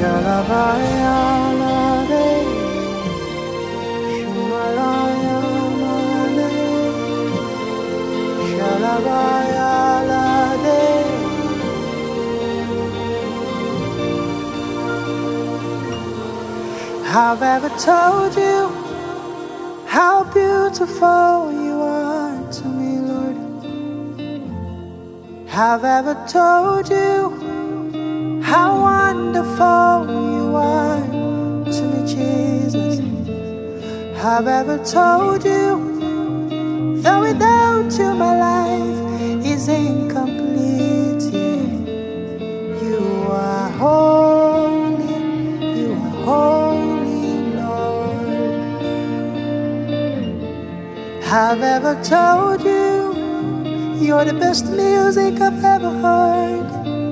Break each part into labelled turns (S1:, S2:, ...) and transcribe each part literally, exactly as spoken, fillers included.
S1: Have I ever told you how beautiful you are to me, Lord? Have I ever told you how wonderful you are to me, Jesus? Have I ever told you that without you my life is incomplete? You are holy, you are holy, Lord. Have I ever told you you're the best music I've ever heard?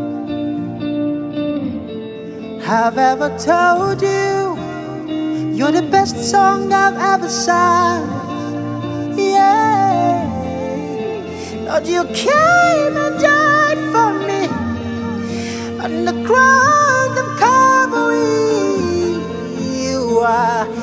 S1: Have I ever told you you're the best song I've ever sung? Yeah, Lord, you came and died for me on the cross of Calvary. You are